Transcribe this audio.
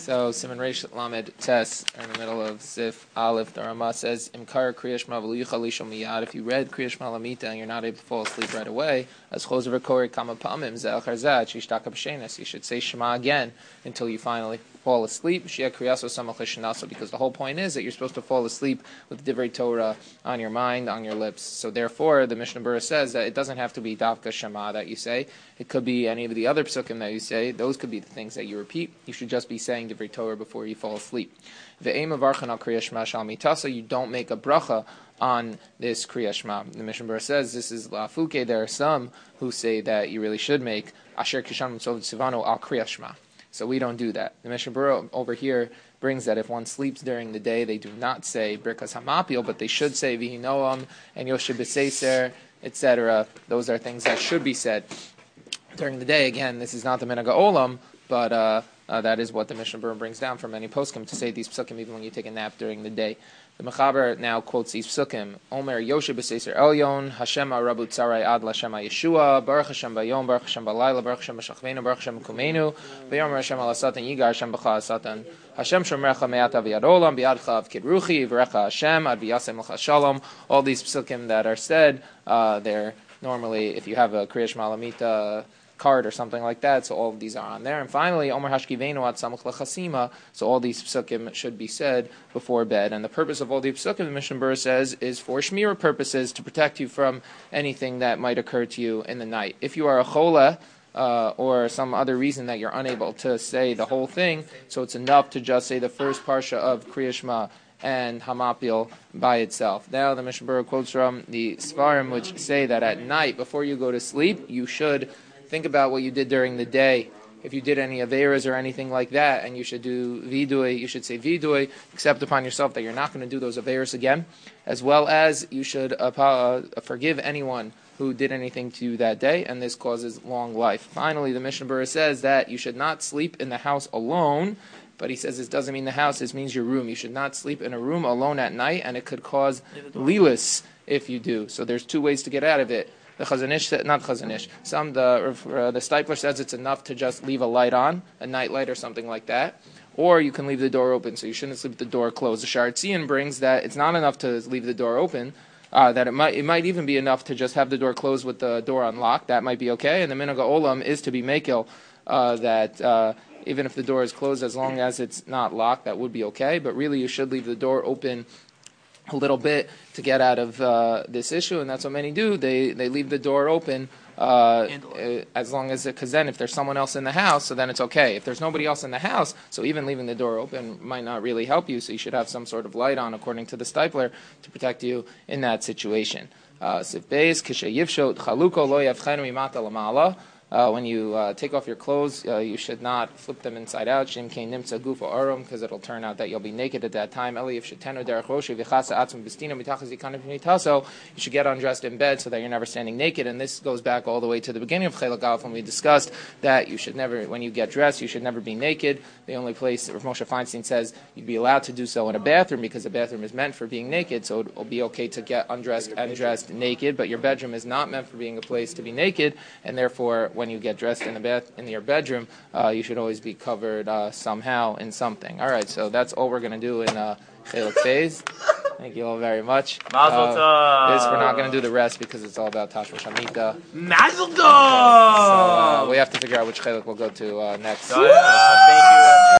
So Simon Reish Lamed Tes in the middle of Sif Aleph, the Ramah says, Imkar Kriya Shema v'lu yichal lishon miyad. If you read Kriya Shema Lamita and you're not able to fall asleep right away, as chozer v'kori kama pa'amim ze'el charzat shishtaka b'shenes. You should say Shema again until you finally fall asleep. Shia kriyaso samach l'shenasa, because the whole point is that you're supposed to fall asleep with Divrei Torah on your mind, on your lips. So therefore, the Mishnah Berurah says that it doesn't have to be Davka Shema that you say. It could be any of the other psukim that you say. Those could be the things that you repeat. You should just be saying Divrei Torah before you fall asleep. Ve'em avarchan al Kriya Shema shal mitasa. You don't make a bracha on this Kriya Shema. The Mishnah Berurah says this is la'afuke. There are some who say that you really should make Asher Kishan Mitzvot Sivano al Kriya Shema. So we don't do that. The Mishnah Berurah over here brings that if one sleeps during the day, they do not say Birkas Hamapil, but they should say Vihi Noam and Yoshe B'Seiser, etc. Those are things that should be said during the day. Again, this is not the Minhag Olam, but that is what the Mishnah Berurah brings down from many poskim to say these psukim even when you take a nap during the day. The Mechaber now quotes these psukim. Omer Yoshe B'Seiser Elyon, Hashem Arabu Tzarai Ad Lashem Yeshua, Baruch Hashem Bayom, Baruch Hashem Balayla, Baruch Hashem B'Shachvenu, Baruch Hashem Kumenu, V'yom Hashem Al Satan, Yigar Hashem B'cha Satan, Hashem Shomrecha Me'ata V'yad Olam, B'yadcha Av Kidruchi, V'recha Hashem, Ad V'yasem L'cha Shalom. All these psukim that are said, they're normally, if you have a Kriya Shema Lamita card or something like that, so all of these are on there. And finally, Omer Hashkivenu Ad Samuch L'chasima, so all these psukim should be said before bed. And the purpose of all these psukim, the Mishnah Berurah says, is for shmira purposes, to protect you from anything that might occur to you in the night. If you are a chola, or some other reason that you're unable to say the whole thing, so it's enough to just say the first parsha of Kriya Shema and Hamapil by itself. Now the Mishnah Berurah quotes from the Svarim, which say that at night, before you go to sleep, you should think about what you did during the day. If you did any averas or anything like that, and you should do vidui, you should say vidui, accept upon yourself that you're not going to do those averas again, as well as you should forgive anyone who did anything to you that day, and this causes long life. Finally, the Mishnah Berurah says that you should not sleep in the house alone, but he says this doesn't mean the house, this means your room. You should not sleep in a room alone at night, and it could cause lilis if you do. So there's two ways to get out of it. The Chazanish, not Chazanish, the Stipler says it's enough to just leave a light on, a night light or something like that. Or you can leave the door open, so you shouldn't sleep with the door closed. The Sharatzian brings that it's not enough to leave the door open, that it might even be enough to just have the door closed with the door unlocked. That might be okay. And the Minhag Olam is to be makil, that even if the door is closed, as long as it's not locked, that would be okay. But really, you should leave the door open a little bit to get out of this issue, and that's what many do. They leave the door open as long as because then if there's someone else in the house, so then it's okay. If there's nobody else in the house, so even leaving the door open might not really help you, so you should have some sort of light on, according to the Stipler, to protect you in that situation. Sif Beis, Kisha Yivshot, Chaluko Lo Yavchenu Imata Lamala. When you take off your clothes, you should not flip them inside out, because it'll turn out that you'll be naked at that time. You should get undressed in bed so that you're never standing naked. And this goes back all the way to the beginning of Chelek Aleph when we discussed that you should never, when you get dressed, you should never be naked. The only place Rav Moshe Feinstein says you'd be allowed to do so in a bathroom, because the bathroom is meant for being naked, so it'll be okay to get undressed and dressed naked, but your bedroom is not meant for being a place to be naked, and therefore when you get dressed in your bedroom, you should always be covered somehow in something. All right, so that's all we're going to do in Chelek Beis. Thank you all very much. Mazel tov. We're not going to do the rest because it's all about Tashma Shamita. Mazel tov. So we have to figure out which Chelek we'll go to next. Thank you.